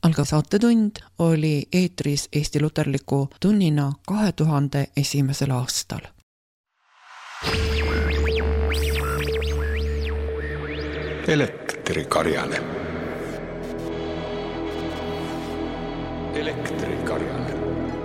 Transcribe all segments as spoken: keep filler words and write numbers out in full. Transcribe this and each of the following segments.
algav saatetund oli eetris Eesti Luterliku tunnina kahe tuhande esimesel aastal. Elektrikarjane. Elektrikarjane.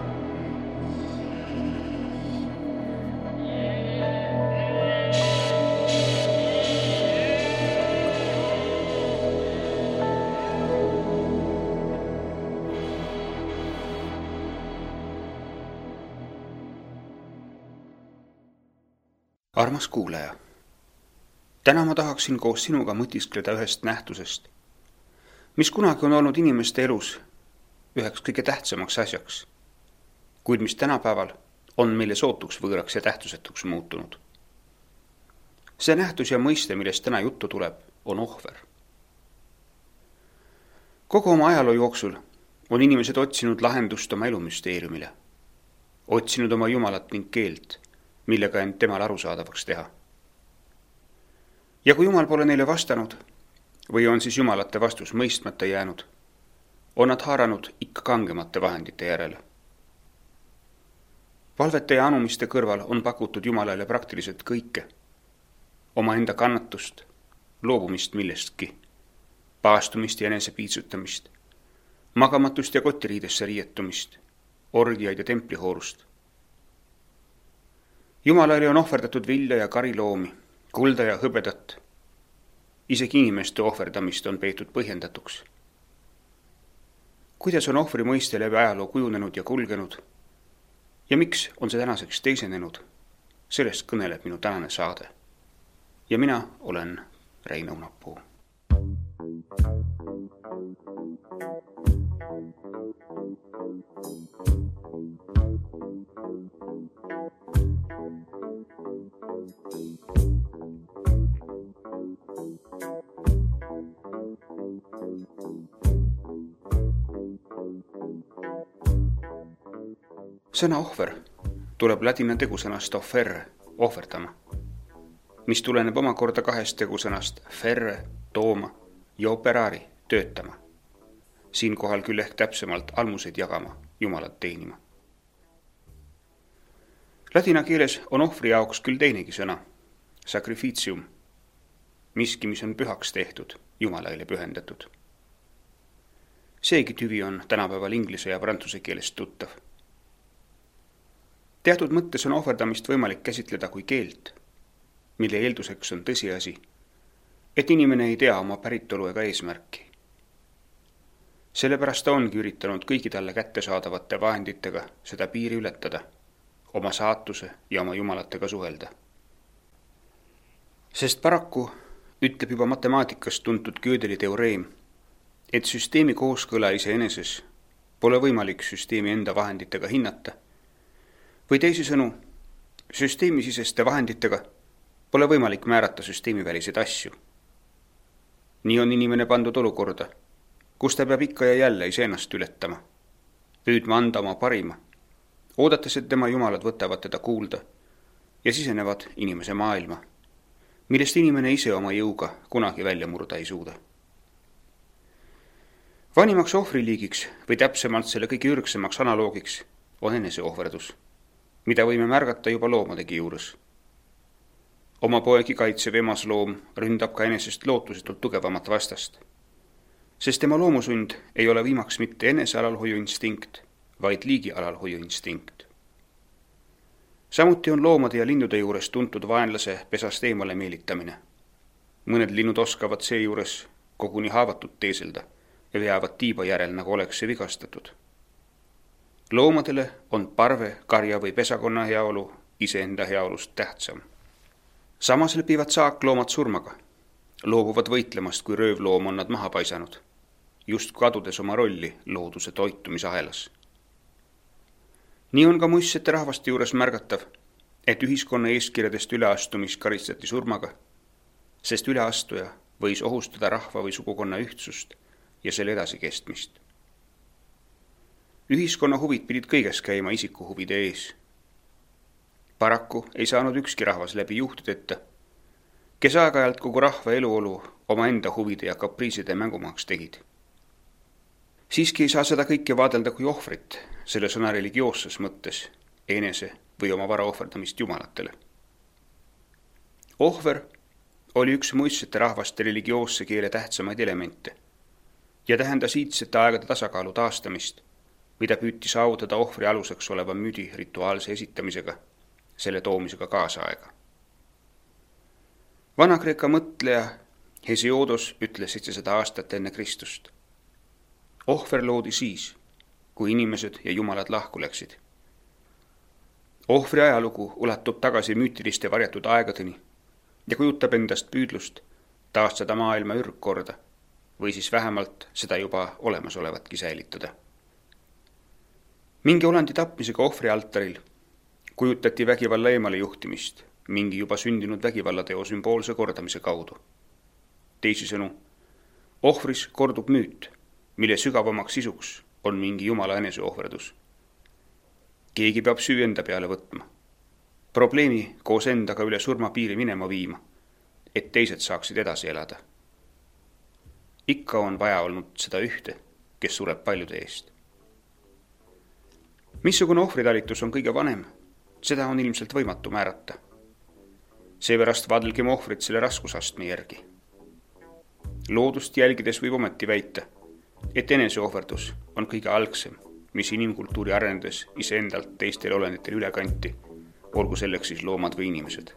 Armas kuulaja, täna ma tahaksin koos sinuga mõtiskleda ühest nähtusest, mis kunagi on olnud inimeste elus üheks kõige tähtsamaks asjaks, kuid mis tänapäeval on meile sootuks võõraks ja tähtsusetuks muutunud. See nähtus ja mõiste, millest täna juttu tuleb, on ohver. Kogu oma ajaloo jooksul on inimesed otsinud lahendust oma elumüsteeriumile, otsinud oma jumalat ning keelt, millega end temal arusaadavaks teha. Ja kui Jumal pole neile vastanud, või on siis jumalate vastus mõistmata jäänud, on nad haaranud ikka kangemate vahendite järele. Palvete ja anumiste kõrval on pakutud Jumalale praktiliselt kõike. Omaenda kannatust, loobumist millestki, paastumist ja enese piitsutamist, magamatust ja kotiriidesse riietumist, orgiaid ja templihoorust. Jumalale on ohverdatud vilja ja kariloomi, kulda ja hõbedat. Isegi inimeste ohverdamist on peetud põhjendatuks. Kuidas on ohvri mõiste läbi ajaloo kujunenud ja kulgenud? Ja miks on see tänaseks teisenenud? Sellest kõneleb minu tänane saade. Ja mina olen Rein Õunapuu. Sõna ohver tuleb ladina tegusõnast offerre, ohverdama, mis tuleneb omakorda kahest tegusõnast ferre, tooma ja operari, töötama. Siinkohal küll ehk täpsemalt almuseid jagama, Jumalat teenima. Ladina keeles on ohvri jaoks küll teinegi sõna, sacrificium, miski, mis on pühaks tehtud, Jumalaile pühendatud. Seegi tüvi on tänapäeval inglise ja prantsuse keelest tuttav. Teatud mõttes on ohverdamist võimalik käsitleda kui keelt, mille eelduseks on tõsiasi, et inimene ei tea oma päritolu ega eesmärki. Sellepärast ta ongi üritanud kõigi talle kättesaadavate vahenditega seda piiri ületada, oma saatuse ja oma jumalatega suhelda. Sest paraku ütleb juba matemaatikast tuntud Gödeli teoreem, et süsteemi kooskõla iseeneses pole võimalik süsteemi enda vahenditega hinnata, või teisisõnu, süsteemisiseste vahenditega pole võimalik määrata süsteemi väliseid asju. Nii on inimene pandud olukorda, kus ta peab ikka ja jälle iseennast ületama, püüdma anda oma parima, oodates, et tema jumalad võtavad teda kuulda ja sisenevad inimese maailma, millest inimene ise oma jõuga kunagi välja murda ei suuda. Vanimaks ohvriliigiks või täpsemalt selle kõige ürgsemaks analoogiks on eneseohverdus, mida võime märgata juba loomadegi juures. Oma poegi kaitsev emasloom ründab ka enesest lootusetult tugevamat vastast, sest tema loomusund ei ole viimaks mitte enese alalhoiu instinkt, vaid liigi alalhoiu instinkt. Samuti on loomade ja lindude juures tuntud vaenlase pesast eemale meelitamine. Mõned linnud oskavad seejuures koguni haavatud teeselda ja veavad tiiba järel, nagu oleks see vigastatud. Loomadele on parve, karja või pesakonna heaolu iseenda heaolust tähtsam. Samas lepivad saakloomad surmaga, loobuvad võitlemast, kui röövloom on nad maha paisanud, just kadudes oma rolli looduse toitumisahelas. Nii on ka muistsete rahvaste juures märgatav, et ühiskonna eeskirjadest üleastumist karistati surmaga, sest üleastuja võis ohustada rahva või sugukonna ühtsust ja selle edasikestmist. Ühiskonna huvid pidid kõiges käima isiku huvide ees. Paraku ei saanud ükski rahvas läbi juhtideta, kes aeg-ajalt kogu rahva eluolu oma enda huvide ja kapriiside mängumaks tegid. Siiski ei saa seda kõike vaadelda kui ohvrit selle sõna religioosses mõttes, enese või oma vara ohverdamist jumalatele. Ohver oli üks muistsete rahvaste religioosse keele tähtsamaid elemente ja tähendas iidsete aegade tasakaalu taastamist, mida püüti saavutada ohvri aluseks oleva müüdi rituaalse esitamisega, selle toomisega kaasaega. Vana-Kreeka mõtleja Hesioodos ütles seitsesada aastat enne Kristust. Ohver loodi siis, kui inimesed ja jumalad lahku läksid. Ohvri ajalugu ulatub tagasi müütiliste varjatud aegadeni ja kujutab endast püüdlust taastada maailma ürgkorda või siis vähemalt seda juba olemasolevatki säilitada. Mingi olandi tapmisega ohvri altaril kujutati vägivalla eemale juhtimist mingi juba sündinud vägivallateo sümboolse kordamise kaudu. Teisisõnu, ohvris kordub müüt, mille sügavamaks sisuks on mingi jumala eneseohverdus. Keegi peab süü enda peale võtma, probleemi koos endaga üle surmapiiri minema viima, et teised saaksid edasi elada. Ikka on vaja olnud seda ühte, kes sureb paljude eest. Missugune ohvritalitus on kõige vanem, seda on ilmselt võimatu määrata. Seepärast vaadelgem ohvrit selle raskusastme järgi. Loodust jälgides võib ometi väita, et eneseohverdus on kõige algsem, mis inimkultuuri arenedes iseendalt teistel olenitel üle kanti, olgu selleks siis loomad või inimesed.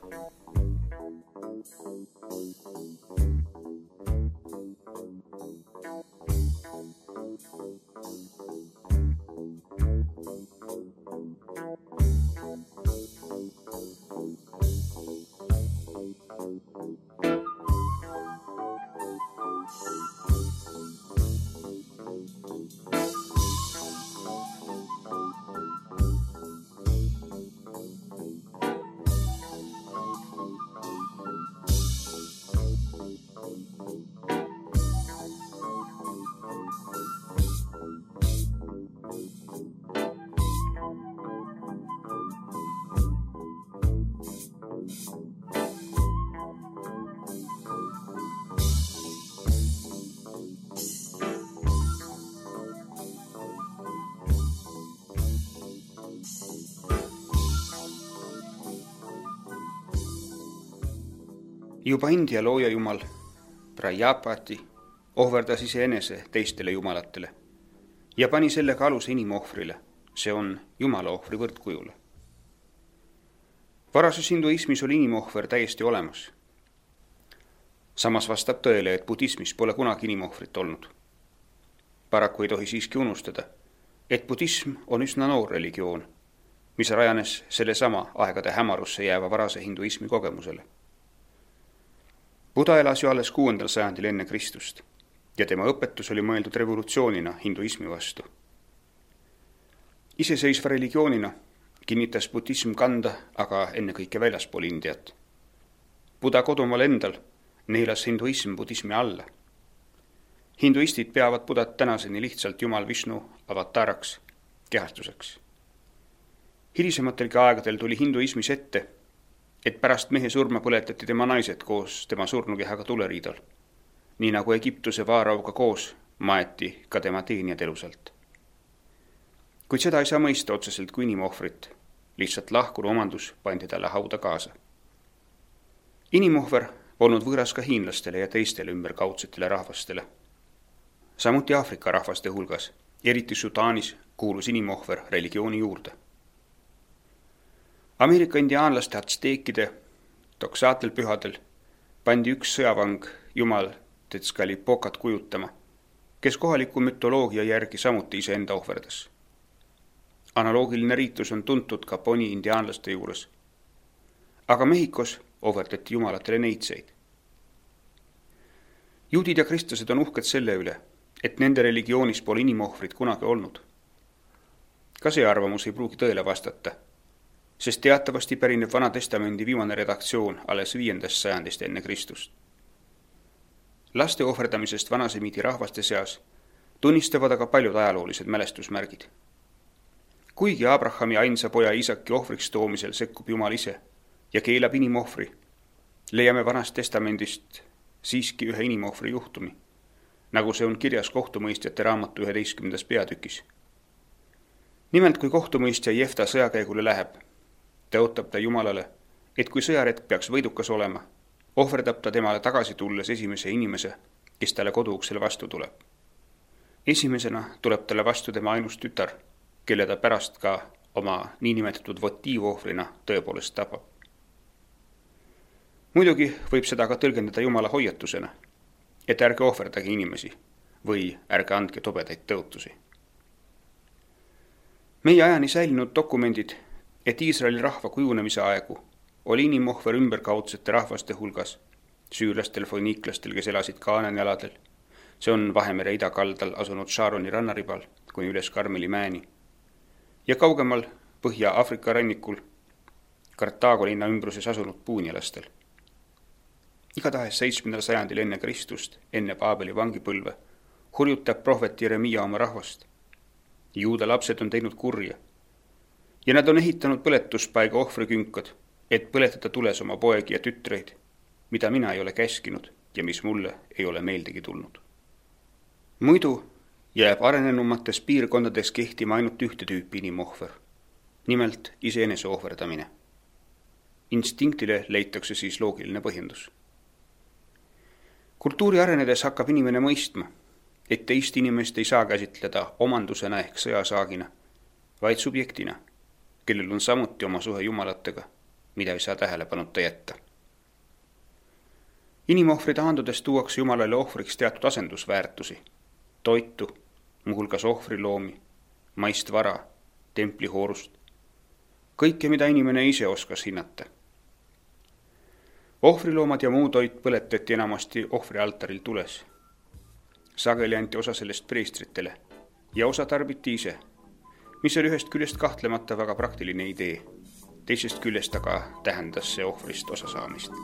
Juba India looja jumal Prajapati ohverdas iseenese teistele jumalatele ja pani sellega aluse inimohvrile, see on jumala ohvri võrdkujule. Varases hinduismis oli inimohver täiesti olemas. Samas vastab tõele, et budismis pole kunagi inimohvrit olnud. Paraku ei tohi siiski unustada, et budism on üsna noor religioon, mis rajanes selle sama aegade hämarusse jääva varase hinduismi kogemusele. Buda elas ju alles kuuendal sajandil enne Kristust ja tema õpetus oli mõeldud revolutsioonina hinduismi vastu. Iseseisva religioonina kinnitas budism kanda aga ennekõike väljaspool Indiat. Buda kodumaal endal neelas hinduism budismi alla. Hinduistid peavad Budat tänaseni lihtsalt Jumal Vishnu avataraks, kehastuseks. Hilisematelgi aegadel tuli hinduismis ette, et pärast mehe surma põletati tema naised koos tema surnukehaga tuleriidal, nii nagu Egiptuse vaarauga koos maeti ka tema teenijad elusalt. Kuid seda ei saa mõista otseselt kui inimohvrit, lihtsalt lahkunu omandus pandi talle hauda kaasa. Inimohver polnud võõras ka hiinlastele ja teistele ümberkaudsetele rahvastele. Samuti Aafrika rahvaste hulgas, eriti Sudaanis, kuulus inimohver religiooni juurde. Ameerika indiaanlaste atsteekide toksaatel pühadel pandi üks sõjavang jumal Tezcatlipocat kujutama, kes kohaliku mütoloogia järgi samuti iseenda ohverdas. Analoogiline riitus on tuntud ka poni indiaanlaste juures. Aga Mehhikos ohverdati jumalatele neitseid. Juudid ja kristlased on uhked selle üle, et nende religioonis pole inimohvrit kunagi olnud. Ka see arvamus ei pruugi tõele vastata, sest teatavasti pärineb Vana Testamendi viimane redaktsioon alles viiendast sajandist enne Kristust. Laste ohverdamisest vanasemiidi rahvaste seas tunnistavad aga paljud ajaloolised mälestusmärgid. Kuigi Abrahami ainsa poja Iisaki ohvriks toomisel sekkub Jumal ise ja keelab inimohvri, leiame Vanast Testamendist siiski ühe inimohvri juhtumi, nagu see on kirjas kohtumõistjate raamatu üheteistkümnendas peatükis. Nimelt, kui kohtumõistja Jefta sõjakäigule läheb, tõotab ta Jumalale, et kui sõjaretk peaks võidukas olema, ohverdab ta temale tagasi tulles esimese inimese, kes talle koduuksele vastu tuleb. Esimesena tuleb talle vastu tema ainus tütar, kelle ta pärast ka oma niinimetatud votiivohvrina tõepoolest tapab. Muidugi võib seda ka tõlgendada Jumala hoiatusena, et ärge ohverdage inimesi või ärge andke tobedaid tõotusi. Meie ajani säilinud dokumendid, et Iisraeli rahva kujunemise aegu oli inimohver ümberkaudsete rahvaste hulgas, süürlastel, foiniiklastel, kes elasid Kaanani aladel. See on Vahemere idakaldal asunud Shaaroni rannaribal kuni üles Karmeli mäeni ja kaugemal Põhja-Aafrika rannikul Kartaago linna ümbruses asunud puunialastel. Igatahes seitsmendal sajandil enne Kristust, enne Paabeli vangipõlve, hurjutab prohvet Jeremia oma rahvast. Juuda lapsed on teinud kurja ja nad on ehitanud põletuspaiga ohvrikünkad, et põletada tules oma poegi ja tütreid, mida mina ei ole käskinud ja mis mulle ei ole meeldegi tulnud. Muidu jääb arenenumates piirkondades kehtima ainult ühte tüüpi inimohver, nimelt iseenese ohverdamine. Instinktile leitakse siis loogiline põhjendus. Kultuuri arenedes hakkab inimene mõistma, et teist inimest ei saa käsitleda omandusena ehk sõjasaagina, vaid subjektina, kellel on samuti oma suhe jumalatega, mida ei saa tähelepanuta jätta. Inimohvri taandudes tuuakse Jumalale ohvriks teatud asendusväärtusi, toitu, muuhulgas ohvriloomi, maist vara, templihoorust, kõike, mida inimene ise oskas hinnata. Ohvriloomad ja muu toit põletati enamasti ohvrialtaril tules. Sageli anti osa sellest preestritele ja osa tarbiti ise, mis oli ühest küljest kahtlemata väga praktiline idee, teisest küljest aga tähendas see ohvrist osa saamist.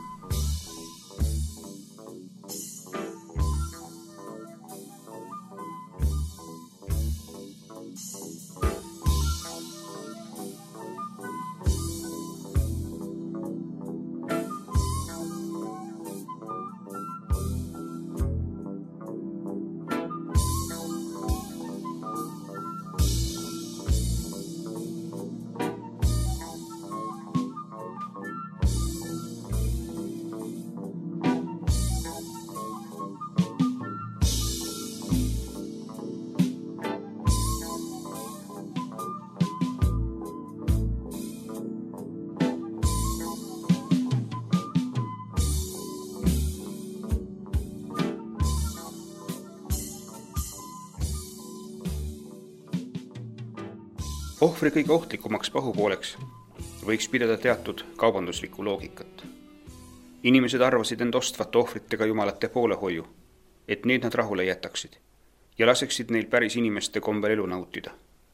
Ohvri kõige ohtlikumaks pahupooleks võiks pidada teatud kaubanduslikku loogikat. Inimesed arvasid end ostvat ohvritega jumalate poolehoiu, et need nad rahule jätaksid ja laseksid neil päris inimeste kombel elu nautida.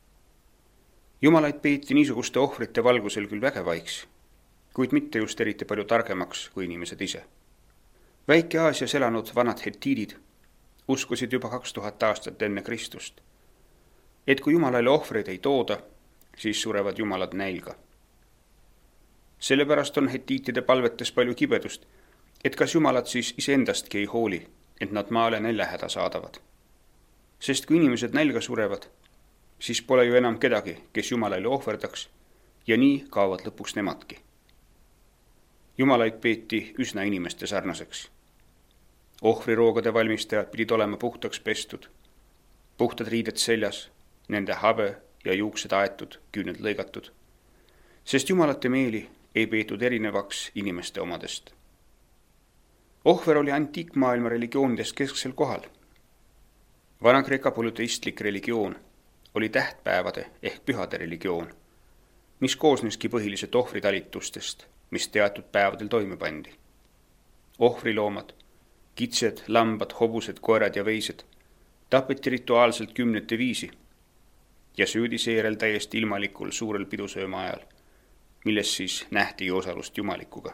Jumalaid peeti niisuguste ohvrite valgusel küll vägevaiks, kuid mitte just eriti palju targemaks kui inimesed ise. Väike-Aasias elanud vanad hetiidid uskusid juba kaks tuhat aastat enne Kristust, et kui Jumalale ohvreid ei tooda, siis surevad jumalad nälga. Sellepärast on hetiitide palvetes palju kibedust, et kas jumalad siis iseendastki ei hooli, et nad maale näljahäda saadavad. Sest kui inimesed nälga surevad, siis pole ju enam kedagi, kes Jumalale ohverdaks ja nii kaovad lõpuks nemadki. Jumalaid peeti üsna inimeste sarnaseks. Ohvriroogade valmistajad pidid olema puhtaks pestud, puhtad riided seljas, nende habe ja juuksed aetud, küüned lõigatud, sest jumalate meeli ei peetud erinevaks inimeste omadest. Ohver oli antiikmaailma religioonides kesksel kohal. Vana-Kreeka polüteistlik religioon oli tähtpäevade ehk pühade religioon, mis koosneski põhiliselt ohvritalitustest, mis teatud päevadel toime pandi. Ohvriloomad, kitsed, lambad, hobused, koerad ja veised tapeti rituaalselt kümnete viisi ja süüdi seerel täiesti ilmalikul suurel pidusööma ajal, milles siis nähtigi osalust jumalikuga.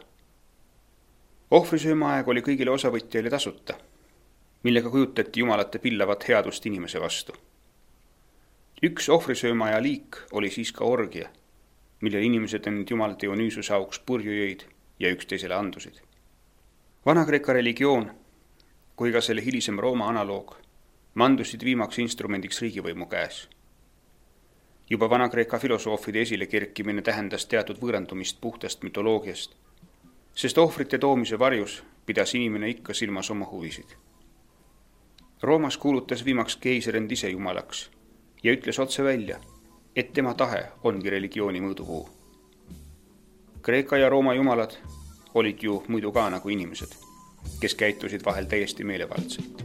Ohvrisööma aeg oli kõigile osavõtjaile tasuta, millega kujutati jumalate pillavat headust inimese vastu. Üks ohvrisööma aja liik oli siis ka orgia, mille inimesed end Jumal Dionüüsuse auks purju jõid ja üksteisele andusid. Vana-Kreeka religioon, kui ka selle hilisem Rooma analoog, mandusid viimaks instrumendiks riigivõimu käes. Juba Vana-Kreeka filosoofide esile kerkimine tähendas teatud võõrandumist puhtast mütoloogiast, sest ohvrite toomise varjus pidas inimene ikka silmas oma huvisid. Roomas kuulutas viimaks keiser end ise jumalaks ja ütles otse välja, et tema tahe ongi religiooni mõõdupuu. Kreeka ja Rooma jumalad olid ju muidu ka nagu inimesed, kes käitusid vahel täiesti meelevaldselt.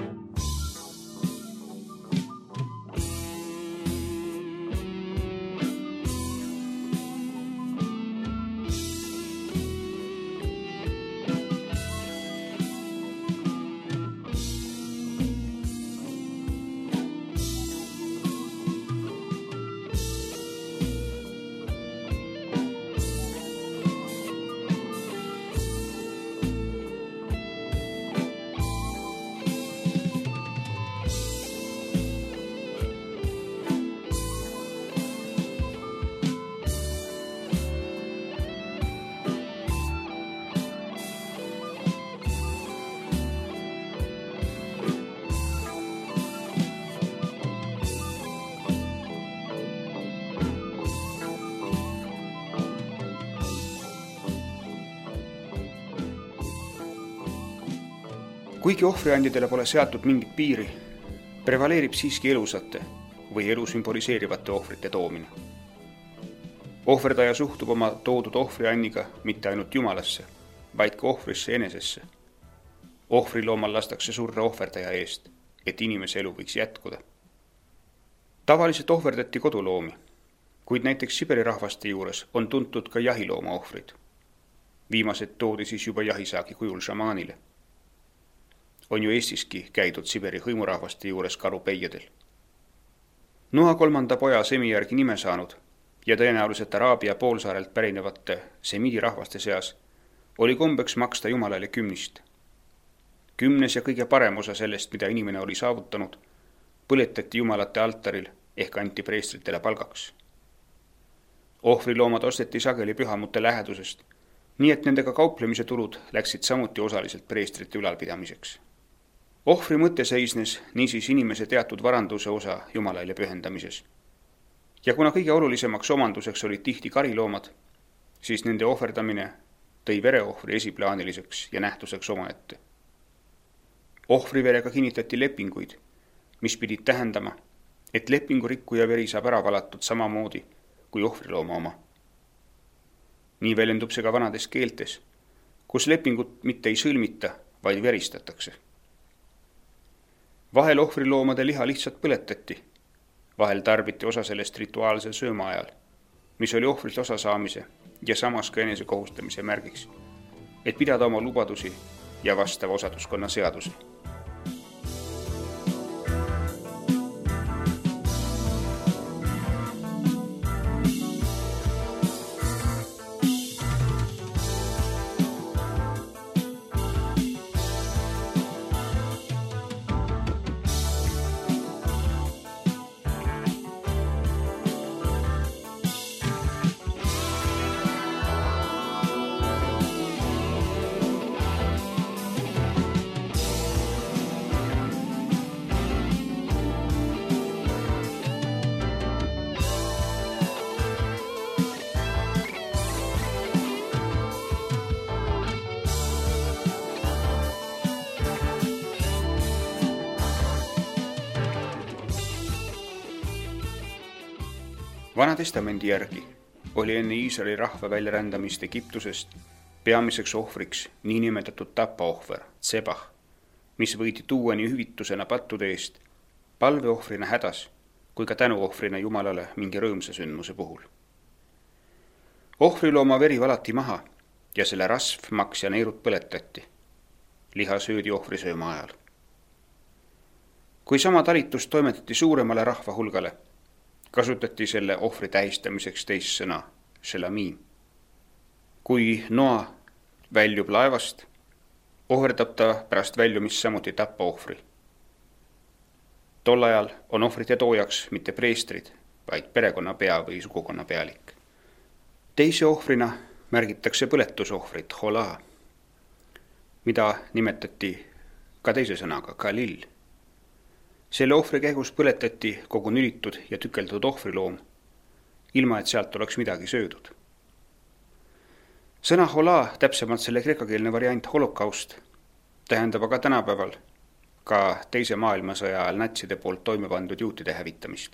Kuigi ohvriandidele pole seatud mingit piiri, prevaleerib siiski elusate või elu sümboliseerivate ohvrite toomine. Ohverdaja suhtub oma toodud ohvrianniga mitte ainult jumalasse, vaid ka ohvrisse enesesse. Ohvriloomal lastakse surra ohverdaja eest, et inimese elu võiks jätkuda. Tavaliselt ohverdati koduloomi, kuid näiteks Siberi rahvaste juures on tuntud ka jahilooma ohvrid. Viimased toodi siis juba jahisaagi kujul šamaanile. On ju Eestiski käidud Siberi hõimurahvaste juures karupeijadel. Noa kolmanda poja Semi järgi nime saanud ja tõenäoliselt Araabia poolsaarelt pärinevate semiidi rahvaste seas oli kombeks maksta jumalale kümnist. Kümnes ja kõige parem osa sellest, mida inimene oli saavutanud, põletati jumalate altaril ehk anti preestritele palgaks. Ohvriloomad osteti sageli pühamute lähedusest, nii et nendega kauplemise tulud läksid samuti osaliselt preestrite ülalpidamiseks. Ohvri mõte seisnes niisiis inimese teatud varanduse osa jumalale pühendamises. Ja kuna kõige olulisemaks omanduseks olid tihti kariloomad, siis nende ohverdamine tõi vereohvri esiplaaniliseks ja nähtuseks omaette. Ohvriverega kinnitati lepinguid, mis pidid tähendama, et lepingu rikkuja veri saab ära valatud samamoodi kui ohvrilooma oma. Nii väljendub see ka vanades keeltes, kus lepingut mitte ei sõlmita, vaid veristatakse. Vahel ohvriloomade liha lihtsalt põletati, vahel tarbiti osa sellest rituaalsel sööma ajal, mis oli ohvrilt osa saamise ja samas ka enese kohustamise märgiks, et pidada oma lubadusi ja vastava osaduskonna seadusi. Vanatestamendi järgi oli enne Iisraeli rahva väljarändamist Egiptusest peamiseks ohvriks niinimetatud tapaohver, tsebah, mis võidi tuua nii hüvitusena pattude eest, palveohvrina hädas kui ka tänuohvrina Jumalale mingi rõõmsa sündmuse puhul. Ohvrilooma veri valati maha ja selle rasv, maks ja neerud põletati. Liha söödi ohvri sööma ajal. Kui sama talitus toimetati suuremale rahva hulgale, kasutati selle ohvri tähistamiseks teist sõna, šelamiin. Kui Noa väljub laevast, ohverdab ta pärast väljumist samuti tappa ohvri. Tol ajal on ohvrite toojaks mitte preestrid, vaid perekonna pea või sugukonna pealik. Teise ohvrina märgitakse põletusohvrit, hola, mida nimetati ka teise sõnaga, kalil. Selle ohvri käigus põletati kogu nülitud ja tükeldatud ohvriloom, ilma et sealt oleks midagi söödud. Sõna hola, täpsemalt selle kreekakeelne variant holokaust, tähendab aga tänapäeval ka teise maailmasõja ajal natside poolt toime pandud juutide hävitamist.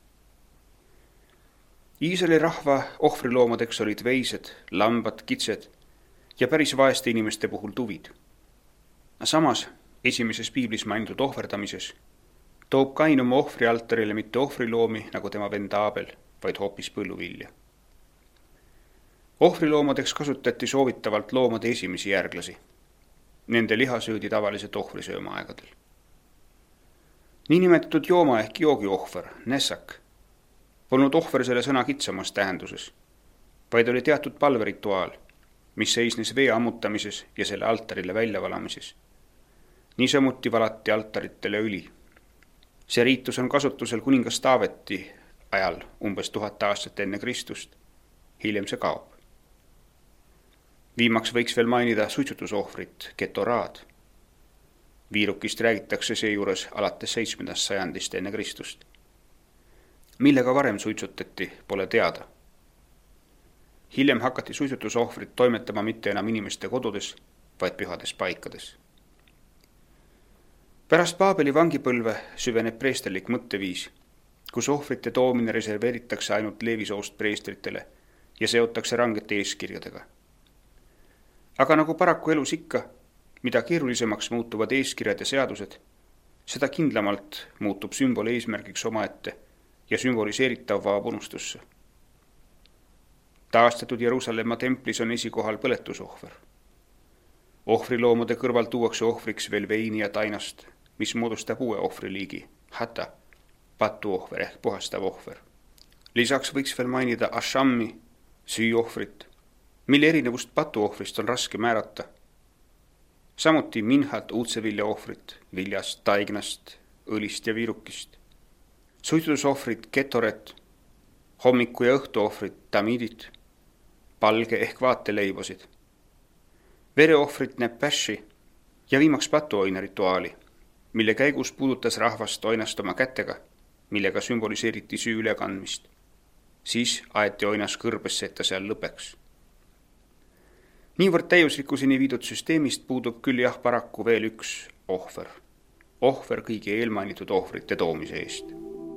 Iisraeli rahva ohvriloomadeks olid veised, lambad, kitsed ja päris vaeste inimeste puhul tuvid. Samas, esimeses piiblis mainitud ohverdamises toob Kain oma ohvri altarile mitte ohvriloomi nagu tema vend Aabel, vaid hoopis põlluvilja. Ohvriloomadeks kasutati soovitavalt loomade esimesi järglasi. Nende liha söödi tavaliselt ohvrisööma aegadel. Niinimetatud jooma ehk joogiohver, nessak, polnud ohver selle sõna kitsamas tähenduses, vaid oli teatud palverituaal, mis seisnes vee ammutamises ja selle altarile väljavalamises. Niisamuti valati altaritele õli. See riitus on kasutusel kuningas Taaveti ajal umbes tuhat aastat enne Kristust. Hiljem see kaob. Viimaks võiks veel mainida suitsutusohvrit, ketoraad. Viirukist räägitakse seejuures alates seitsmendast sajandist enne Kristust. Millega varem suitsutati, pole teada. Hiljem hakati suitsutusohvrit toimetama mitte enam inimeste kodudes, vaid pühades paikades. Pärast Paabeli vangipõlve süveneb preesterlik mõtteviis, kus ohvrite toomine reserveeritakse ainult leevisoost preestritele ja seotakse rangete eeskirjadega. Aga nagu paraku elus ikka, mida keerulisemaks muutuvad eeskirjad ja seadused, seda kindlamalt muutub sümbol eesmärgiks omaette ja sümboliseeritav vaab unustusse. Taastatud Jeruusalemma templis on esikohal põletusohver. Ohvriloomade kõrval tuuakse ohvriks veel veini ja tainast, mis moodustab uue ohvriliigi, hata, patuohver ehk puhastav ohver. Lisaks võiks veel mainida ashammi, süüohvrit, mille erinevust patuohvrist on raske määrata. Samuti minhat uudsevilja ohvrit, viljast, taignast, õlist ja viirukist. Suitsutusohvrit, ketoret, hommiku- ja õhtuohvrit, tamidit, palge ehk vaateleibosid. Vereohvrit nepäshi ja viimaks patuoina rituaali, mille käigus puudutas rahvast oinast oma kätega, millega sümboliseeriti süü ülekandmist. Siis aeti oinas kõrbesse, et ta seal lõpeks. Niivõrd täiuslikkuseni viidud süsteemist puudub küll jah paraku veel üks ohver. Ohver kõigi eelmainitud ohvrite toomise eest.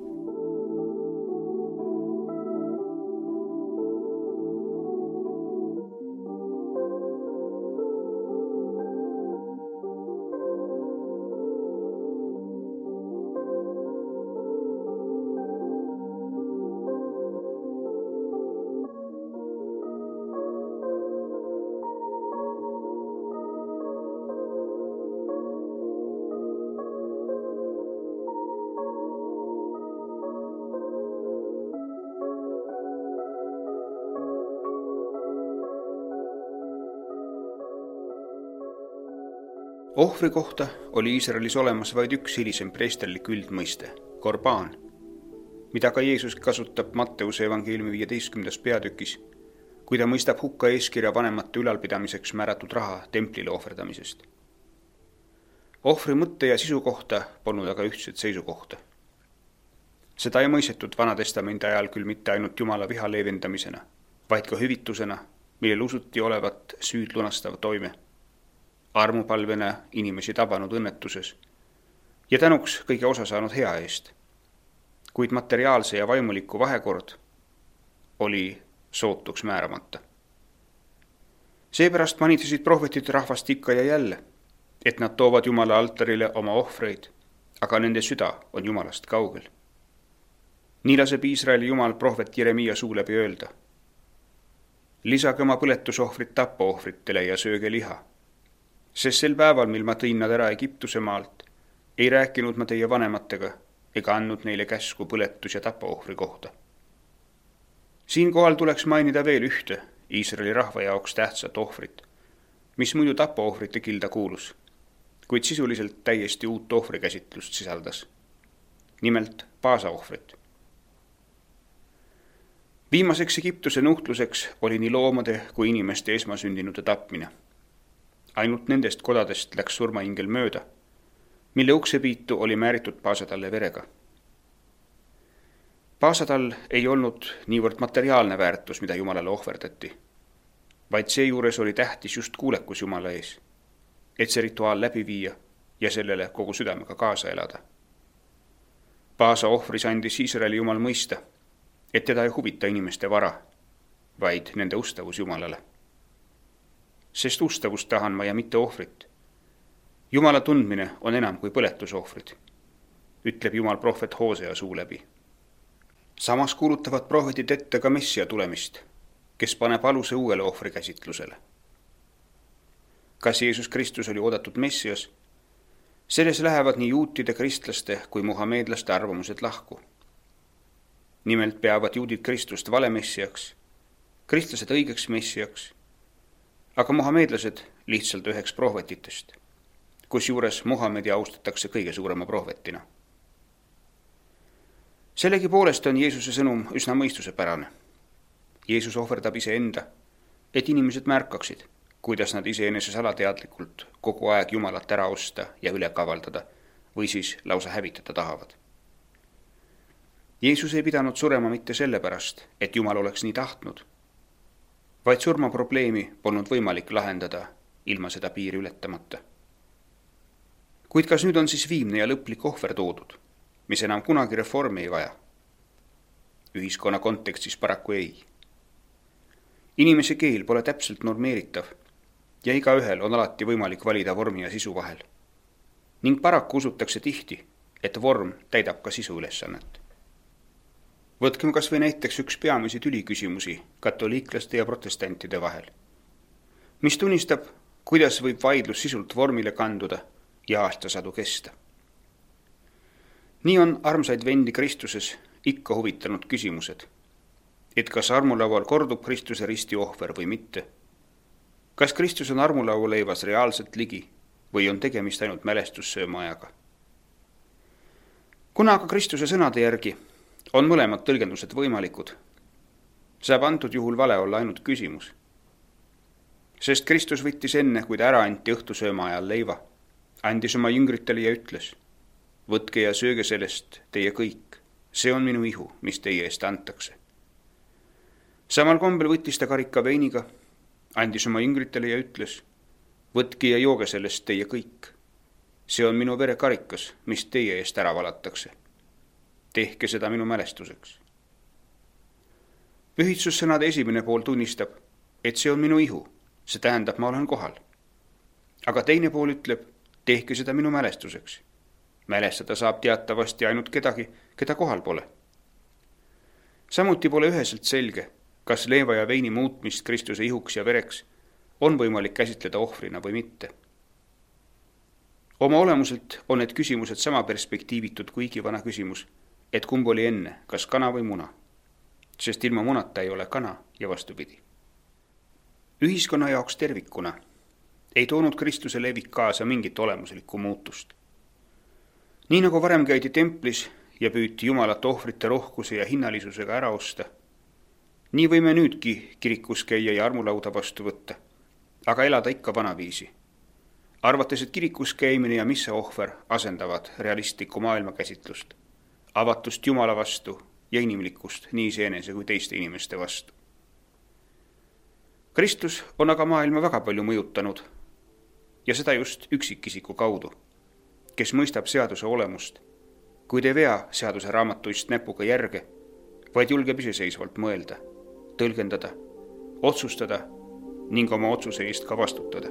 Ohvri kohta oli Iisraelis olemas vaid üks hilisem preesterlik üldmõiste, korbaan, mida ka Jeesus kasutab Matteuse evangeeliumi viieteistkümnendas peatükis, kui ta mõistab hukka eeskirja vanemate ülalpidamiseks määratud raha templile ohverdamisest. Ohvri mõtte ja sisu kohta polnud aga ühtset seisukohta. Seda ei mõistetud Vanatestamendi ajal küll mitte ainult Jumala viha leevendamisena, vaid ka hüvitusena, millel usuti olevat süüd lunastav toime, armupalvena inimesi tabanud õnnetuses ja tänuks kõige osa saanud hea eest. Kuid materiaalse ja vaimuliku vahekord oli sootuks määramata. Seepärast manitsesid prohvetid rahvast ikka ja jälle, et nad toovad Jumala altarile oma ohvreid, aga nende süda on Jumalast kaugel. Nii laseb Iisraeli Jumal prohvet Jeremiia suu läbi öelda: lisage oma põletusohvrit tapoohvritele ja sööge liha. Sest sel päeval, mil ma tõin nad ära Egiptuse maalt, ei rääkinud ma teie vanematega ega andnud neile käsku põletus- ja tapaohvri kohta. Siinkohal tuleks mainida veel ühte Iisraeli rahva jaoks tähtsat ohvrit, mis muidu tapaohvrite kilda kuulus, kuid sisuliselt täiesti uut ohvrikäsitlust sisaldas. Nimelt paasaohvrit. Viimaseks Egiptuse nuhtluseks oli nii loomade kui inimeste esmasündinude tapmine. Ainult nendest kodadest läks surmaingel mööda, mille uksepiitu oli määritud paasatalle verega. Paasatall ei olnud niivõrd materiaalne väärtus, mida Jumalale ohverdati, vaid seejuures oli tähtis just kuulekus Jumala ees, et see rituaal läbi viia ja sellele kogu südamega kaasa elada. Paasa ohvris andis Iisraeli Jumal mõista, et teda ei huvita inimeste vara, vaid nende ustavus Jumalale. Sest ustavust tahan ma ja mitte ohvrit. Jumala tundmine on enam kui põletusohvrid, ütleb Jumal prohvet Hoosea suu läbi. Samas kuulutavad prohvetid ette ka Messia tulemist, kes paneb aluse uuele ohvrikäsitlusele. Kas Jeesus Kristus oli oodatud Messias? Selles lähevad nii juutide, kristlaste kui muhameedlaste arvamused lahku. Nimelt peavad juudid Kristust vale messiaks, kristlased õigeks messiaks, aga muhameedlased lihtsalt üheks prohvetitest, kus juures Muhamedi austatakse kõige suurema prohvetina. Sellegi poolest on Jeesuse sõnum üsna mõistusepärane. Jeesus ohverdab iseenda, et inimesed märkaksid, kuidas nad iseeneses alateadlikult kogu aeg Jumalat ära osta ja üle kavaldada või siis lausa hävitada tahavad. Jeesus ei pidanud surema mitte sellepärast, et Jumal oleks nii tahtnud, vaid surmaprobleemi polnud võimalik lahendada ilma seda piiri ületamata. Kuid kas nüüd on siis viimne ja lõplik ohver toodud, mis enam kunagi reformi ei vaja? Ühiskonna kontekstis paraku ei. Inimese keel pole täpselt normeeritav ja igaühel on alati võimalik valida vormi ja sisu vahel. Ning paraku usutakse tihti, et vorm täidab ka sisu ülesannet. Võtkem kas või näiteks üks peamisi tüliküsimusi katoliiklaste ja protestantide vahel, mis tunnistab, kuidas võib vaidlus sisult vormile kanduda ja aastasadu kesta. Nii on armsaid vendi Kristuses ikka huvitanud küsimused, et kas armulaual kordub Kristuse risti ohver või mitte. Kas Kristus on armulaua leivas reaalselt ligi või on tegemist ainult mälestussöömaajaga? Kuna aga Kristuse sõnade järgi on mõlemad tõlgendused võimalikud, saab antud juhul vale olla ainult küsimus. Sest Kristus võttis enne, kui ta ära anti õhtusööma ajal leiva, andis oma jüngritele ja ütles, võtke ja sööge sellest teie kõik, see on minu ihu, mis teie eest antakse. Samal kombel võttis ta karika veiniga, andis oma jüngritele ja ütles, võtke ja jooge sellest teie kõik, see on minu verekarikas, mis teie eest ära valatakse. Tehke seda minu mälestuseks. Pühitsussõnade esimene pool tunnistab, et see on minu ihu, see tähendab, ma olen kohal. Aga teine pool ütleb, tehke seda minu mälestuseks. Mälestada saab teatavasti ainult kedagi, keda kohal pole. Samuti pole üheselt selge, kas leiva ja veini muutmist Kristuse ihuks ja vereks on võimalik käsitleda ohvrina või mitte. Oma olemuselt on need küsimused sama perspektiivitud kui igivana küsimus, et kumb oli enne, kas kana või muna, sest ilma munata ei ole kana ja vastupidi. Ühiskonna jaoks tervikuna ei toonud Kristuse levik kaasa mingit olemuslikku muutust. Nii nagu varem käidi templis ja püüti Jumalat ohvrite rohkuse ja hinnalisusega ära osta, nii võime nüüdki kirikus käia ja armulauda vastu võtta, aga elada ikka vanaviisi. Arvates, et kirikus käimine ja missa ohver asendavad realistlikku maailmakäsitlust, avatust Jumala vastu ja inimlikkust nii iseenese kui teiste inimeste vastu. Kristus on aga maailma väga palju mõjutanud ja seda just üksikisiku kaudu, kes mõistab seaduse olemust, kuid ei vea seaduse raamatuist näpuga järge, vaid julgeb iseseisvalt mõelda, tõlgendada, otsustada ning oma otsuse eest ka vastutada.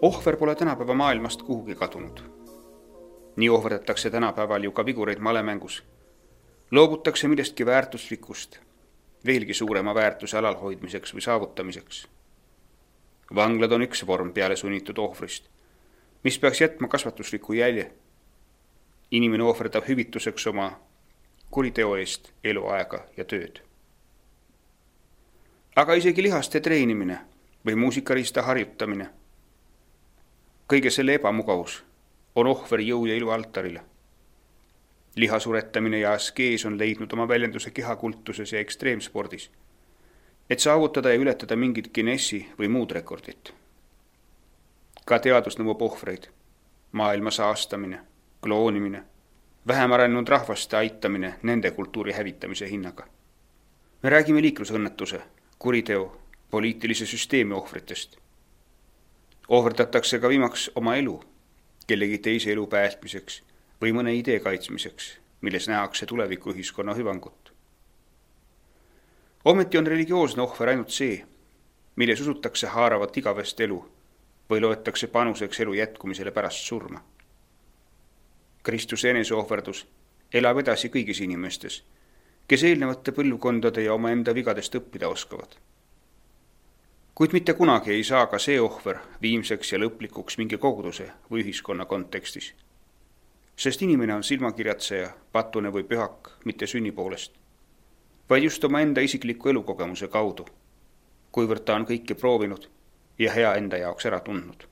Ohver pole tänapäeva maailmast kuhugi kadunud. Nii ohverdatakse tänapäeval ju ka vigureid malemängus. Loobutakse millestki väärtuslikust, veelgi suurema väärtuse alalhoidmiseks või saavutamiseks. Vanglad on üks vorm peale sunnitud ohvrist, mis peaks jätma kasvatusliku jälje. Inimene ohverdab hüvituseks oma kuriteo eest eluaega ja tööd. Aga isegi lihaste treenimine või muusikarista harjutamine, kõige selle ebamugavus on ohver jõu ja ilu altarile. Lihasuretamine ja askees on leidnud oma väljenduse kehakultuses ja ekstreemspordis, et saavutada ja ületada mingit Guinessi või muud rekordit. Ka teadus nõuab ohvreid, maailma saastamine, kloonimine, vähem arenenud rahvaste aitamine nende kultuuri hävitamise hinnaga. Me räägime liiklusõnnetuse, kuriteo, poliitilise süsteemi ohvritest. Ohverdatakse ka viimaks oma elu, kellegi teise elu päästmiseks või mõne idee kaitsmiseks, milles nähakse tuleviku ühiskonna hüvangut. Ometi on religioosne ohver ainult see, milles usutakse haaravat igavest elu või loetakse panuseks elu jätkumisele pärast surma. Kristuse eneseohverdus elab edasi kõigis inimestes, kes eelnevate põlvkondade ja omaenda vigadest õppida oskavad. Kuid mitte kunagi ei saa ka see ohver viimseks ja lõplikuks mingi koguduse või ühiskonna kontekstis. Sest inimene on silmakirjatseja, patune või pühak, mitte sünni poolest, vaid just oma enda isikliku elukogemuse kaudu, kuivõrd ta on kõike proovinud ja hea enda jaoks ära tundnud.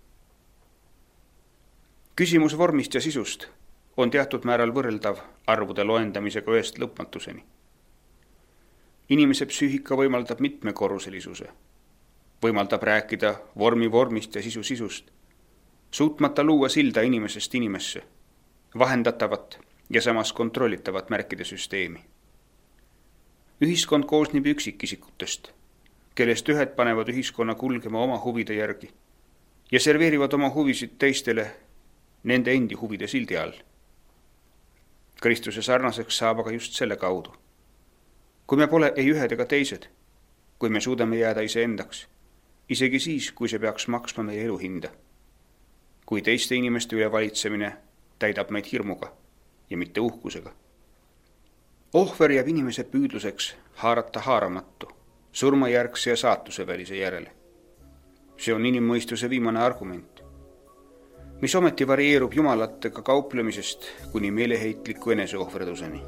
Küsimus vormist ja sisust on teatud määral võrreldav arvude loendamisega ühest lõpmatuseni. Inimese psüühika võimaldab mitmekorruselisuse, võimaldab rääkida vormi vormist ja sisu sisust, suutmata luua silda inimesest inimesse, vahendatavat ja samas kontrollitavat märkide süsteemi. Ühiskond koosneb üksikisikutest, kellest ühed panevad ühiskonna kulgema oma huvide järgi ja serveerivad oma huvisid teistele nende endi huvide sildi all. Kristuse sarnaseks saab aga just selle kaudu. Kui me pole ei ühed ega teised, kui me suudame jääda iseendaks, isegi siis, kui see peaks maksma meie elu hinda. Kui teiste inimeste üle valitsemine täidab meid hirmuga ja mitte uhkusega. Ohver jääb inimese püüdluseks haarata haaramatu, surmajärgse ja saatuse välise järele. See on inimmõistuse viimane argument, mis ometi varieerub jumalatega kauplemisest kuni meeleheitliku eneseohverduseni.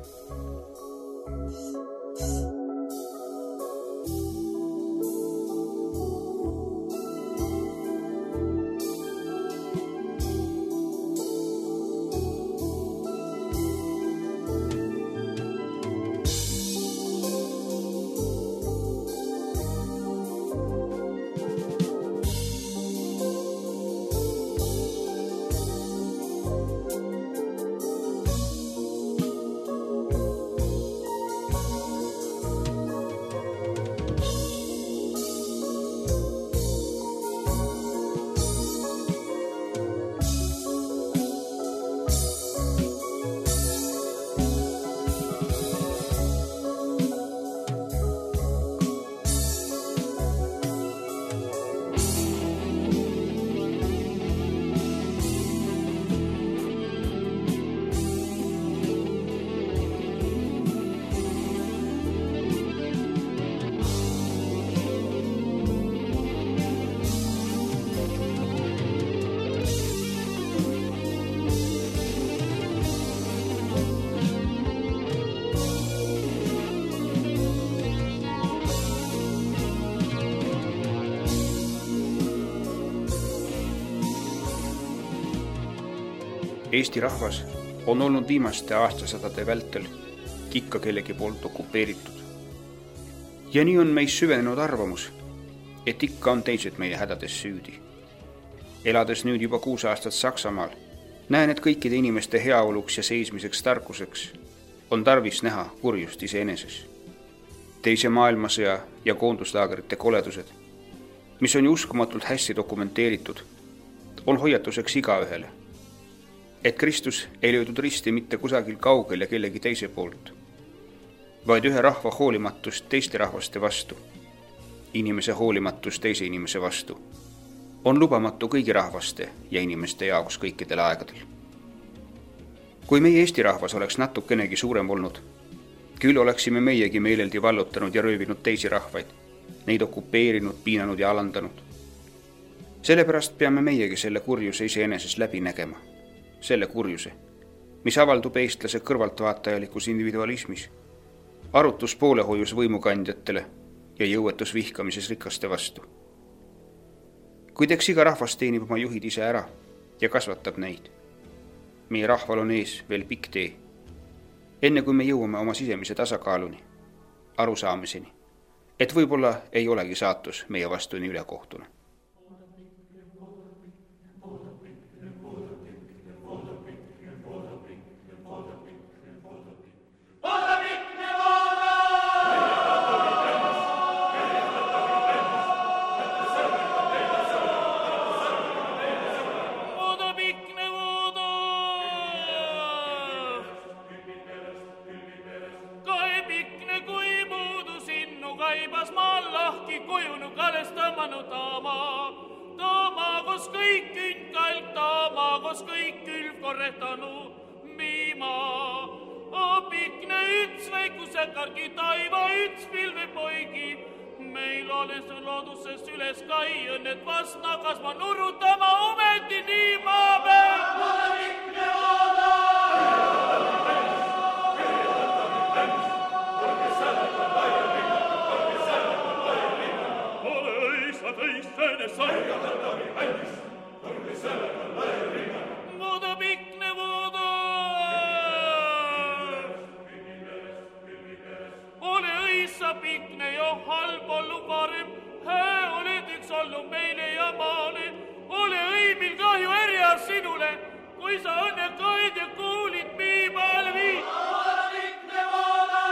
Eesti rahvas on olnud viimaste aastasadade vältel ikka kellegi poolt okupeeritud. Ja nii on meis süvenenud arvamus, et ikka on teised meie hädades süüdi. Elades nüüd juba kuus aastat Saksamaal, näen, et kõikide inimeste heaoluks ja seismiseks tarkuseks on tarvis näha kurjust iseeneses. Teise maailmasõja ja koonduslaagrite koledused, mis on ju uskumatult hästi dokumenteeritud, on hoiatuseks igaühele, et Kristus ei löödud risti mitte kusagil kaugel ja kellegi teise poolt, vaid ühe rahva hoolimatust teiste rahvaste vastu, inimese hoolimatust teise inimese vastu, on lubamatu kõigi rahvaste ja inimeste jaoks kõikidel aegadel. Kui meie Eesti rahvas oleks natukenegi suurem olnud, küll oleksime meiegi meeleldi vallutanud ja röövinud teisi rahvaid, neid okupeerinud, piinanud ja alandanud. Sellepärast peame meiegi selle kurjuse iseenesest läbi nägema. Selle kurjuse, mis avaldub eestlase kõrvaltvaatajalikus individualismis, arutus poolehoius võimukandjatele ja jõuetus vihkamises rikaste vastu. Kuid eks iga rahvas teenib oma juhid ise ära ja kasvatab neid. Meie rahval on ees veel pikk tee, enne kui me jõuame oma sisemise tasakaaluni, arusaamiseni, et võib-olla ei olegi saatus meie vastu nii ülekohtune. Kaibas maal lahki kujunu kales tõmmanu taama, taama kos kõik künkalt, taama kos kõik külv korrehtanu miima. Apikne üts väikuse kargi taiva üts pilve poigi, meil olen su loodusest üles kai õnnet vast nakas ma nurutama ometi nii maa peal. Apikne oda! Voda pikne voda. Ole õissa pikne ja halb ollu parem, hää oled üks ollu meile ja maale. Ole õimil kahju erjas sinule, kui sa õnne kaid ja kuulid miimaal viid. Voda pikne voda.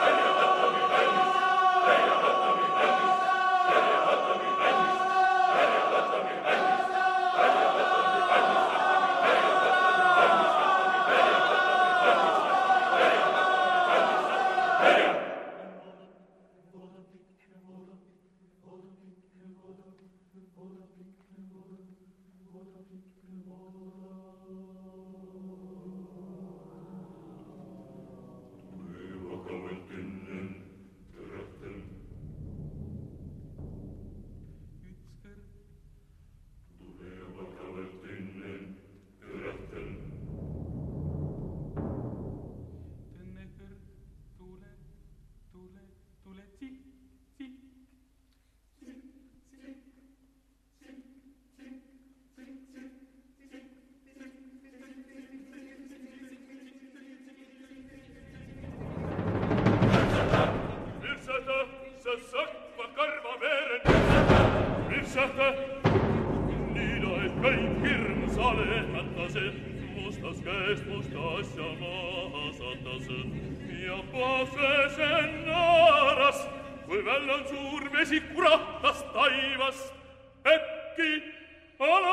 Mustas käest musta asja maha satased ja paasesen naaras, kui väll on suur vesi kurahtas taivast, äkki ala!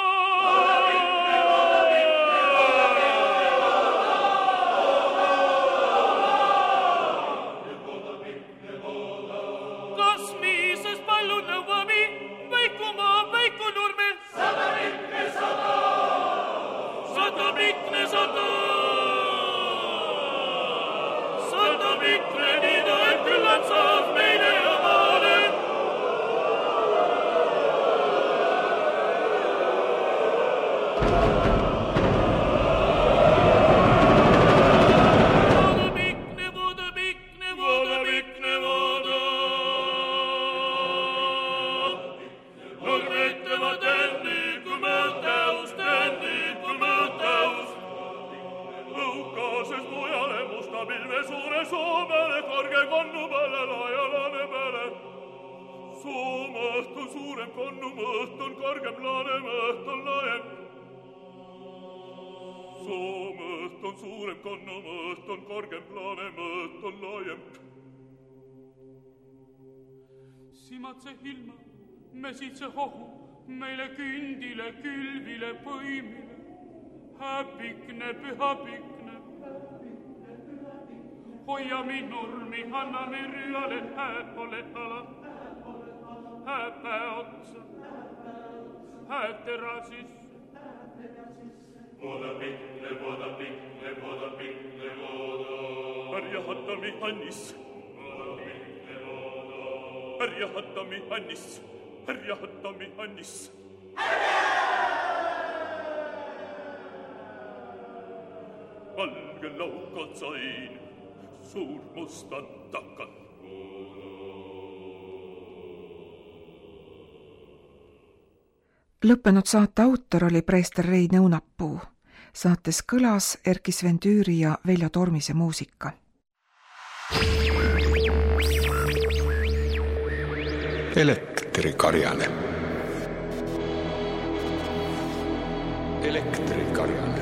Kas miises palju nõuami, väiku maa, väiku nurme? Sada pikne sada! Sada pikne sada! Sada pikne niida, et küllalt saab meile omale. Voda pikne, voda pikne, voda pikne voda. Nurmetavad enne, kui mõõteust, enne, kui mõõteust. Õukases mujale musta pilve suure soomele, korge konnu peale, laialane peale. Soomõht on suurem konnu, mõht on korgem laane, mõht on laiem. Soomõht on suurem konnu, mõht on korgem laane, mõht on laiem. Simatse ilma, mesitse hohu, meile kündile, külvile, põimile. Häpikne, pühapikne. Hoia mi nurmi, anna mi rüale, hää ole ala. Hää pää otsa. hääd tera sisse. Voda pikle, voda pikle, voda pikle, voda. Ärja hattami Hannis. Voda pikle, voda. Ärja hattami Hannis. Ärja hattami Hannis. Valge laukad sain, suur mustad takad. Lõppenud saate autor oli preester Rein Õunapuu. Saates kõlas Erki Svendüüri ja Veljo Tormise muusika. Elektrikarjane. Elektrikarjane.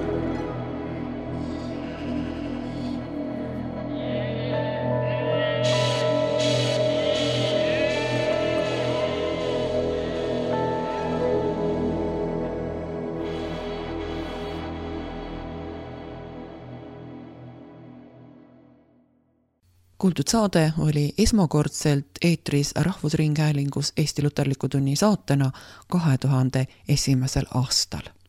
Kuuldud saade oli esmakordselt eetris Rahvusringhäälingus Eesti Luterliku tunni saatena kahe tuhande esimesel aastal.